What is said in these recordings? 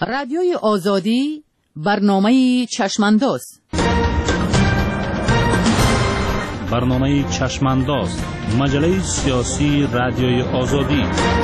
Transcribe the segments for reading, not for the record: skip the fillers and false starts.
رادیوی آزادی برنامه چشمانداز. برنامه چشمانداز، مجله سیاسی رادیوی آزادی.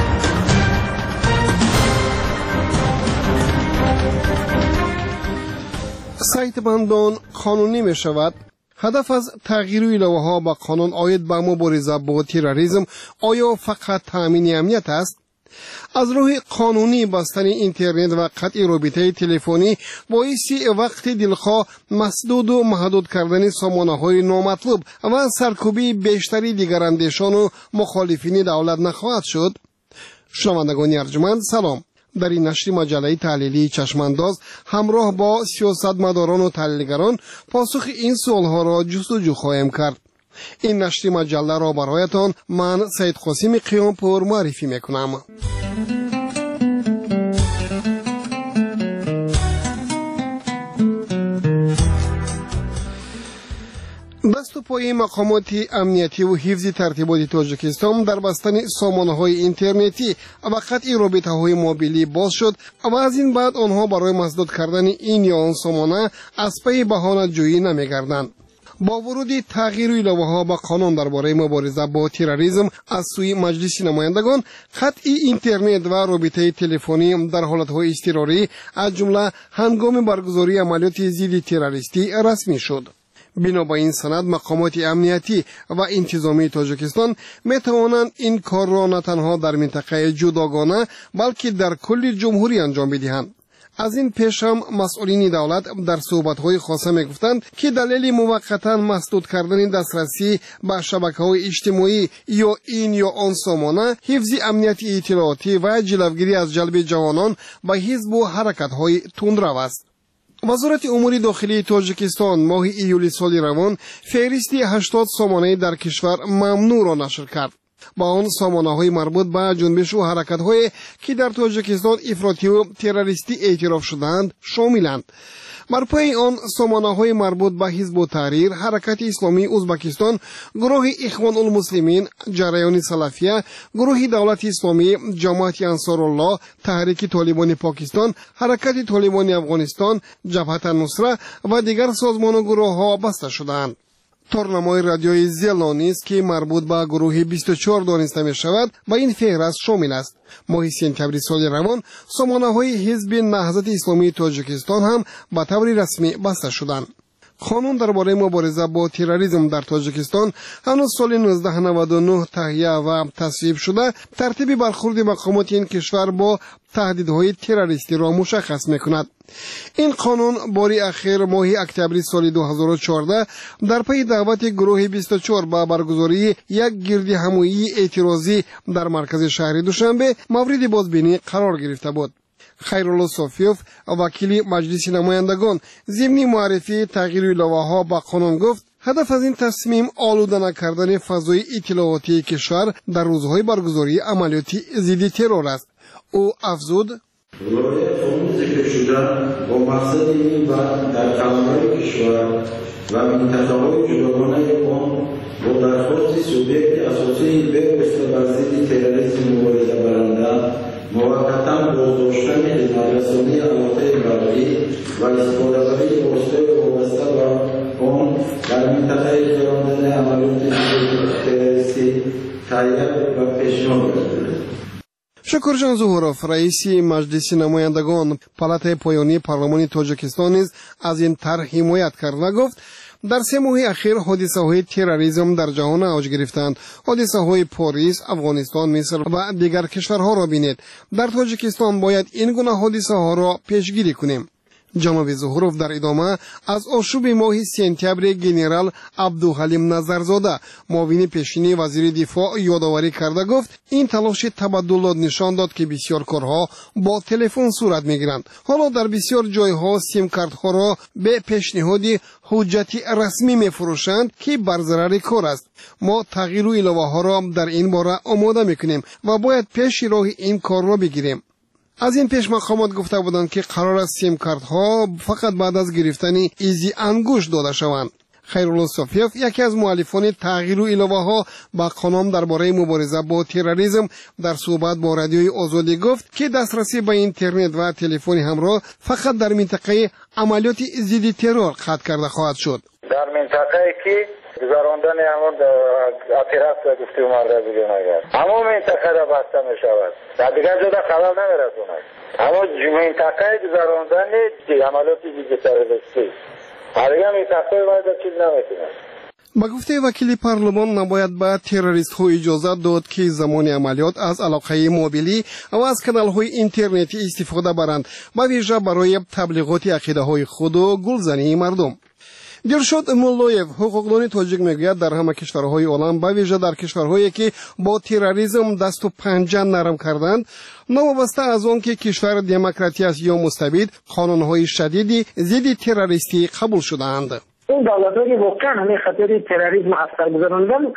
سایت بندان قانونی می شود. هدف از تغییر ایله‌ها با قانون آید به مبارزه با تروریسم آیا فقط تامین امنیت است؟ از روی قانونی بستن اینترنت و قطع رابطه تلفنی باعث وقت دلخواه مسدود و محدود کردن سامانه‌های نامطلوب و سرکوبی بیشتری دیگر اندیشان و مخالفین دولت نخواهد شد. شنوندگان ارجمند سلام. در این نشر مجله تحلیلی چشمانداز همراه با سیاستمداران و تحلیلگران پاسخ این سوالها را جستجو خواهیم کرد. این نشر مجله را برایتان من سید قاسم قیامپور معرفی میکنم. دست و پای مقامات امنیتی و حفظ ترتیبات تاجیکستان در بستن سامانه‌های اینترنتی و قطع رابطه‌های موبیلی باز شد و از این بعد آنها برای مسدود کردن این یا آن سامانه از پی بهانه جویی نمی‌گردند. با ورود تغییر ایله‌ها با قانون درباره مبارزه با تروریسم از سوی مجلس نمایندگان، قطع اینترنت و رابطه تلفنی در حالت‌های اضطراری از جمله هنگام برگزاری عملیات ضد تروریستی رسمی شد. بنا به این سند مقامات امنیتی و انتظامی تاجیکستان می توانند این کار را نه تنها در منطقه جداگانه بلکه در کل جمهوری انجام بدهند. از این پیش هم مسئولین دولت در صحبت‌های خاصه می‌گفتند که دلیل موقتا مسدود کردن دسترسی به شبکه‌های اجتماعی یا این یا آن سامانه حفظ امنیت اطلاعاتی و جلوگیری از جلب جوانان به حزب و حرکت‌های تندرو است. وزارت امور داخلی تاجیکستان ماه ایول سال روان فهرست 80 سامانه در کشور ممنوع را نشر کرد. با آن سامانه‌های مربوط به جنبش و حرکت‌هایی که در تاجیکستان افراطی و تروریستی اعتراف شدند شاملند. بر پای آن سامانه‌های مربوط به حزب تحریر، حرکت اسلامی ازبکستان، گروه اخوان المسلمین، جریان سلفیه، گروه دولت اسلامی، جماعت انصارالله، تحریک طالبان پاکستان، حرکت طالبان افغانستان، جبهت النصره و دیگر سازمان و گروه‌ها بسته شدند. تورنمای رادیوی زیلانی است که مربوط به گروه 24 دانسته می شود و این فهرست شامل است. ماه سپتامبر سال روان سامانه‌های حزب نهضت اسلامی تاجیکستان هم به طور رسمی بسته شدند. قانون درباره مبارزه با تروریسم در تاجیکستان هنوز سال 1999 تهیه و تصویب شده ترتیب برخورد مقامات این کشور با تهدیدهای تروریستی را مشخص می‌کند. این قانون باری اخیر ماه اکتبر سال 2014 در پی دعوت گروه 24 با برگزاری یک گرد همایی اعتراضی در مرکز شهر دوشنبه مورد بازبینی قرار گرفته بود. خیرالله صافیوف وکیل مجلس نمایندگان ضمن معرفی تغییر ایله‌ها با قانون گفت هدف از این تصمیم آلوده نکردن فضای اطلاعاتی کشور در روزهای برگزاری عملیات ضد ترور است. او افزود قانون ذکر شده با مقصد این در کانون‌های کشور و منطقه‌های جداگانه آن با درخواست سوبیکت اساسی به بر ضد تروریسم مبارزه برنده موقتا بازداشتن خدمترسانی علاقه مردی و استفاده‌بری واسطه وابسته به آن در منطقه انجام دادن عملیات تروریستی تهیه و پیشنهاد کرده. شکرجان ظهورов رئیس مجلس نمایندگان پالاتای پایانی پارلمان تاجیکستان نیز از این طرح حمایت کرد و گفت در 3 ماه اخیر حادثه‌های تروریسم در جهان اوج گرفتند. حادثه‌های پاریس، افغانستان، مصر و دیگر کشورها را بینید. در تاجیکستان باید این گونه حادثه‌ها را پیشگیری کنیم. جناب ظهورов در ادامه از آشوب ماه سپتامبر گنرال عبدالحلیم نظرزاده معاون پیشین وزیر دفاع یادآوری کرده گفت این تلاش تبادلات نشان داد که بسیار کارها با تلفن صورت میگیرند. حالا در بسیار جایها سیم کارت‌ها را به پیشنهاد حجتی رسمی میفروشند که بر ضرر کار است. ما تغییر ایله‌ها را در این باره آماده میکنیم و باید پیش راه این کار را بگیریم. از این پیش مقامات گفته بودند که قرار است سیم کارت ها فقط بعد از گرفتن ایزی انگشت داده شوند. خیرالله صافیف یکی از مؤلفان تغییر و الهه‌ها با قانون درباره مبارزه با تروریسم در صحبت با رادیوی آزادی گفت که دسترسی به اینترنت و تلفن همراه فقط در منطقه عملیات ضد ترور قطع کرده خواهد شد. در منطقه‌ای که گذراندن همون اطراف گفته اومد از جنایت همون منطقه را بسته می شود در دیگر جدا خبر نمیرسوند. همون منطقه گذراندن عملیات ضد تروریستی دیگر منطقه باید چیز نمیتونه. با گفته وکیل پارلمان نباید به تروریست ها اجازه داد که زمان عملیات از علاقه موبیلی و از کانال های اینترنتی استفاده برند با ویژه برای تبلیغات عقیده های خود و گلزنی مردم. دلشاد مولویف حقوقدان تاجیک میگوید در همه کشورهای عالم با ویژه در کشورهایی که با تروریسم دست و پنجه نرم کردند نوابسته از آن که کشور دموکراتی است یا مستبد قانونهای شدیدی ضد تروریستی قبول شدهاند. این دولت‌های واقعا همه خطر تروریسم اثر گذراندن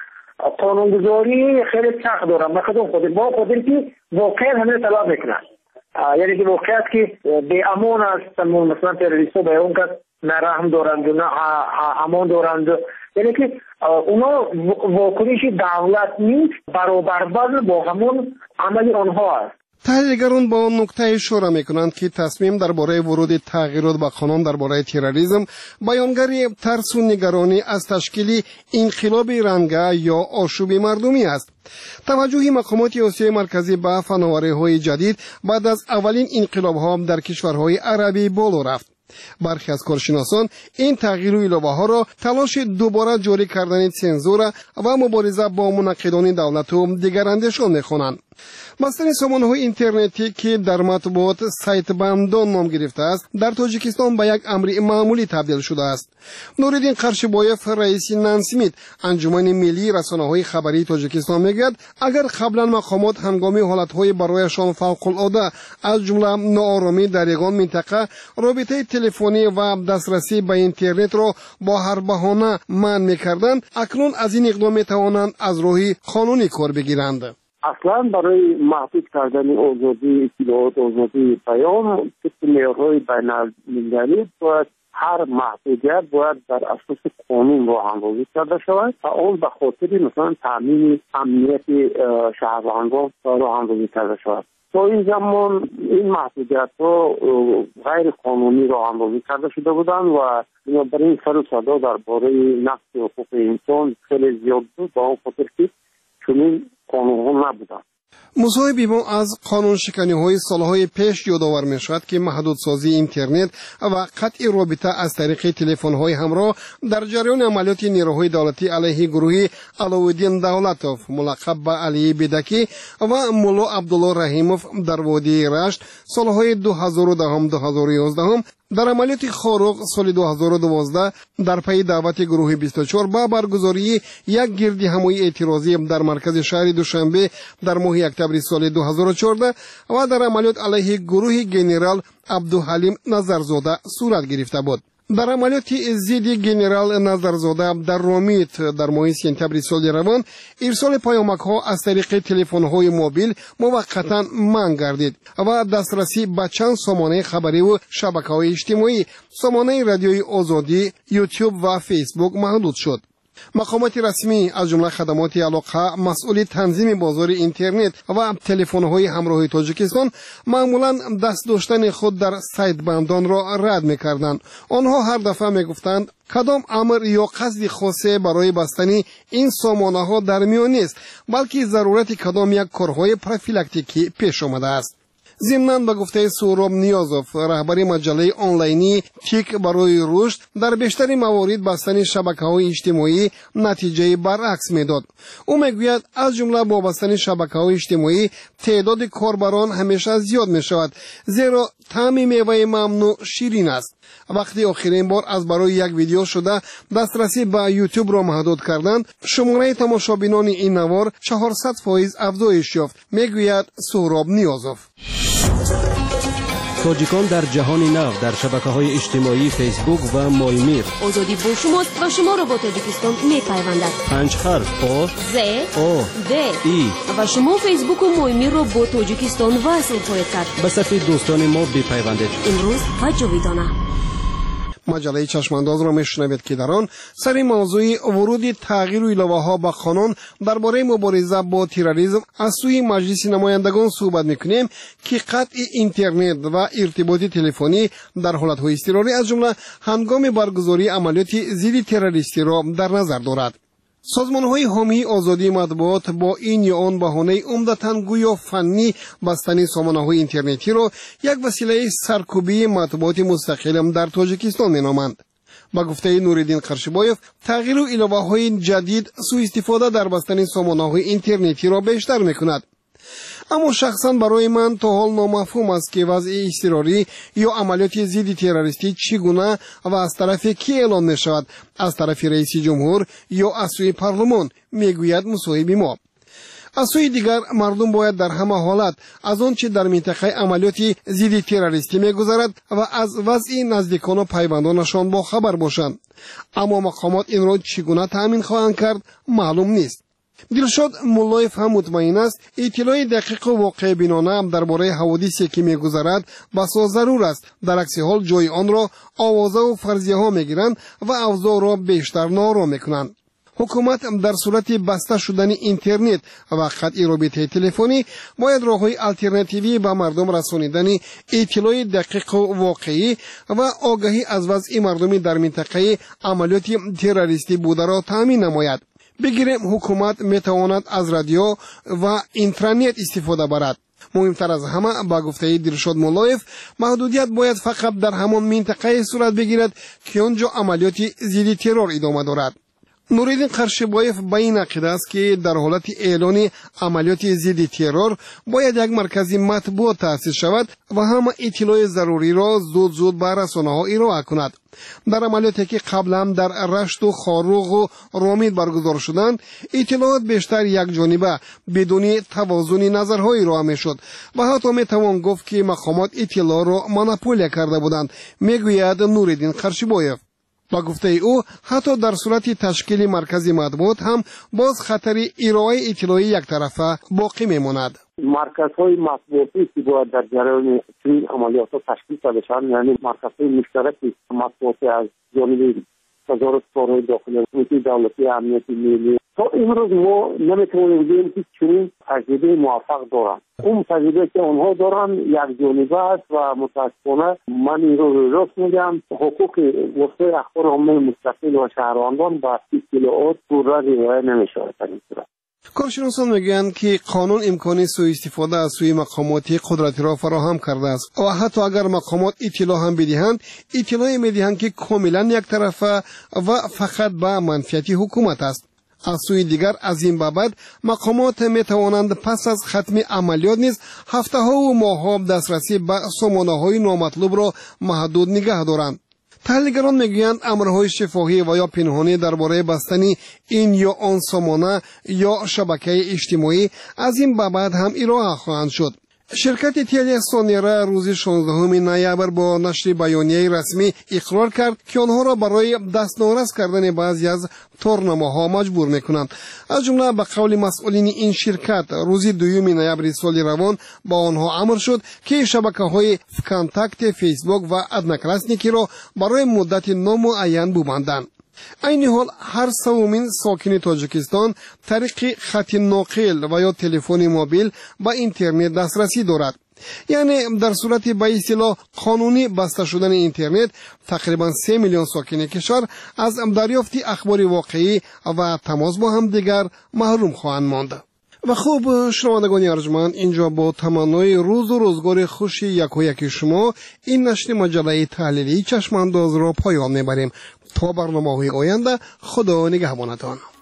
قانونگذاری خیلی سخت دارن مثلا خود با خودی که واقعا همه طلب میکنن یعنی که واقعیت که به امان است مثلا تروریست‌ها به اون کس نه رحم دارند نه امان دارند یعنی که اونا واکنش دولت نیست برابر با همون عملی آنها است. تحلیلگران با نکته اشاره میکنند که تصمیم درباره ورود تغییرات به قانون درباره تروریسم بیانگر ترس و نگرانی از تشکیل انقلاب رنگه یا آشوب مردمی است. توجه مقامات آسیای مرکزی به فناوری‌های جدید بعد از اولین انقلاب‌ها در کشورهای عربی بالا رفت. برخی از کارشناسان این تغییر و الهه‌ها را تلاش دوباره جاری کردن سانسور و مبارزه با منقدان دولت و دیگر اندیشان می‌خوانند. بستن سامانه‌های اینترنتی که در مطبوعات سایت بندان نام گرفته است در تاجیکستان به یک امر معمولی تبدیل شده است. نوردین قرشبایف رئیس نانسمیت انجمن ملی رسانه‌های خبری تاجیکستان میگوید اگر قبلا مقامات هنگامی حالت‌های برایشان فوق‌العاده از جمله ناآرامی در یگان منطقه رابطه تلفنی و دسترسی به اینترنت را با هر بهانه منع می‌کردند اکنون از این اقدام می‌توانند از راه قانونی کار بگیرند. اصلا برای محدود کردن آزادی اطلاعات آزادی بیان معیارهای بین‌المللی باید هر محدودیت باید در اساس قانون راه‌اندازی کرده شود و آن به خاطر مثلا تامین امنیت شهروندان راه‌اندازی کرده شود. تا این زمان این محدودیت ها غیر قانونی راه‌اندازی کرده شده بودند و بنابراین سر و صدا درباره نقض حقوق انسان خیلی زیاد بود با اون خاطر که چنین قانون‌ها نبودند. مصاحبی ما از قانون شکنی‌های سالهای پیش یادآور می‌شود که محدودسازی اینترنت و قطع رابطه از طریق تلفن‌های همراه در جریان عملیات نیروهای دولتی علیه گروه علاءالدین دولتوف ملقب به علی بدکی و مولا عبدالله رحیموف در وادی رشت سالهای 2010-2011 در عملیات خاروق سال 2012 در پی دعوت گروه 24 با برگزاری یک گردی همایی اعتراضی در مرکز شهر دوشنبه در ماه اکتبر سال 2014 و در عملیات علیه گروه گنرال عبدالحلیم نظرزاده صورت گرفته بود. در عملیات ضد گنرال نظرزاده در رامیت در ماه سپتامبر سال روان ارسال پیامک‌ها از طریق تلفن‌های موبیل موقتا منع گردید و دسترسی به چند سامانه خبری و شبکه‌های اجتماعی سامانه رادیوی آزادی، یوتیوب و فیسبوک محدود شد. مقامات رسمی از جمله خدمات علاقه مسئول تنظیم بازار اینترنت و تلفن‌های همراه تاجیکستان معمولا دست داشتن خود در سایت بندان را رد می‌کردند. آنها هر دفعه می‌گفتند کدام امر یا قصد خاصه برای بستن این سامانه‌ها در میان نیست بلکه ضرورت کدام یک کارهای پروفیلاکتیکی پیش آمده است. ضمناً به گفته سهراب نیازوف رهبر مجله آنلاینی تیک برای رشد در بیشتر موارد بستن شبکه‌های اجتماعی نتیجه برعکس میداد. او میگوید از جمله با بستن شبکه‌های اجتماعی تعداد کاربران همیشه زیاد میشود زیرا طعم میوه ممنوع شیرین است. وقتی آخرین بار از برای یک ویدیو شده دسترسی به یوتیوب را محدود کردند شماره تماشابینان این نوار 400% افزایش یافت میگوید سهراب نیازوف. تاجیکان در جهان نو در شبکه‌های اجتماعی فیسبوک و مایمیر آزادی با شماست و شما را با تاجیکستان می‌پیوندد. 5 حرف آ ز او د ای و شما فیسبوک و مایمیر را با تاجیکستان وصل خواهید کرد. به صفحه دوستان ما بپیوندید. امروز و جاویدانه. مجله چشمانداز را میشنوید که در آن سر موضوع ورود تغییر و ایله‌ها به قانون درباره مبارزه با تروریسم از سوی مجلس نمایندگان صحبت میکنیم که قطع اینترنت و ارتباط تلفنی در حالت‌های اضطراری از جمله هنگام برگزاری عملیات ضد تروریستی را در نظر دارد. سازمان‌های حامی آزادی مطبوعات با این یا آن بهانه عمدتاً گویا فنی بستن سامانه‌های اینترنتی را یک وسیله سرکوبی مطبوعات مستقل در تاجیکستان می‌نامند. با گفته نوریدین قرشبایف، تغییر و ایله‌های جدید سوء استفاده در بستن سامانه‌های اینترنتی را بیشتر می‌کند. اما شخصا برای من تا حال نامفهوم است که وضع اضطراری یا عملیات ضد تروریستی چگونه و از طرف کی اعلان می شود، از طرف رئیس جمهور یا از سوی پارلمان، میگوید مصاحب ما. از سوی دیگر مردم باید در همه حالت از آنچه در منطقه عملیات ضد تروریستی میگذرد و از وضع نزدیکان و پیوندانشان با خبر باشند. اما مقامات این را چگونه تأمین خواهند کرد معلوم نیست. دلشاد مولایف هم مطمئن است اطلاع دقیق و واقع بینانه درباره حوادثی که میگذرد بسا ضرور است. در عکس حال جای آن را آوازه و فرضیه ها میگیرند و اوضاع را بیشتر ناروا میکنند. حکومت در صورت بسته شدن اینترنت و قطع رابطه تلفنی باید راه‌های آلترناتیوی به مردم رسانیدن اطلاع دقیق و واقعی و آگاهی از وضع مردمی در منطقه عملیات تروریستی بوده را تامین نماید. بگیریم حکومت میتواند از رادیو و اینترنت استفاده برد. مهمتر از همه با گفته دلشاد مولایف، محدودیت باید فقط در همان منطقه صورت بگیرد که آنجا عملیات ضد ترور ادامه دارد. نوریدین قرشبایف به این عقیده است که در حالت اعلان عملیات ضد ترور باید یک مرکز مطبوعات تأسیس شود و همه اطلاع ضروری را زود به رسانه‌ها ارائه کند. در عملیاتی که قبل هم در رشت و خاروغ و رامید برگزار شدند، اطلاعات بیشتر یک جانبه بدون توازن نظرهای ارائه میشد و حتی میتوان گفت که مقامات اطلاع را مونوپول کرده بودند، میگوید نوریدین قرشبایف. با گفته او حتی در صورت تشکیل مرکز مطبوعات هم باز خطر ارائه اطلاعی یک طرفه باقی میماند. مرکزهای مطبوعاتی که باید در جریان این عملیات تشکیل شده شوند، یعنی مرکزهای مشترک مطبوعاتی از جانب وزارت کارهای داخلی، کمیته دولتی امنیت ملی، تا امروز ما نمیتونیم بگیم که چنین تجربه موفق دارند. اون تجربه که آنها دارند یک جانبه است و متاسفانه من این رو راست میگم، حقوق وسایل اخبار عامه مستقل و شهروندان با اطلاعات پورا رعایت نمیشه. کارشناسان میگویند که قانون امکان سوء استفاده از سوی مقامات قدرتی را فراهم کرده است و حتی اگر مقامات اطلاع هم بدهند، اطلاع میدهند که کاملا یک طرفه و فقط به منفعت حکومت است. از سوی دیگر از این بابت مقامات میتوانند پس از ختم عملیات نیز هفته ها و ماه ها دسترسی به سامانه های نامطلوب را محدود نگه دارند. تحلیلگران میگویند امرهای شفاهی و یا پنهانی درباره بستن این یا آن سامانه یا شبکه اجتماعی از این بابت هم ارائه خواهند شد. شرکت تیلی سونیرا روز 16 نوامبر با نشر بیانیه رسمی اقرار کرد که آنها را برای دستنارس کردن بعضی از تورنماها مجبور میکنند. از جمله به قول مسئولین این شرکت روز 2 نوامبر سال روان با آنها امر شد که شبکه‌های کانتاکت، فیسبوک و ادناکلاسنیکی را برای مدت نامعین ببندند. این حال هر سومین ساکن تاجیکستان طریق خط ناقل و یا تلفن موبیل با اینترنت دسترسی دارد. یعنی در صورت به اصطلاح قانونی بسته شدن اینترنت، تقریبا 3 میلیون ساکن کشور از دریافت اخبار واقعی و تماس با هم دیگر محروم خواهند ماند. و خوب شنوندگان ارجمند، اینجا با تمنای روز و روزگار خوش یک و یک شما این نشر مجله تحلیلی چشمانداز را پایان میبریم. تا برنامه‌های آینده، خدا نگهبانتان.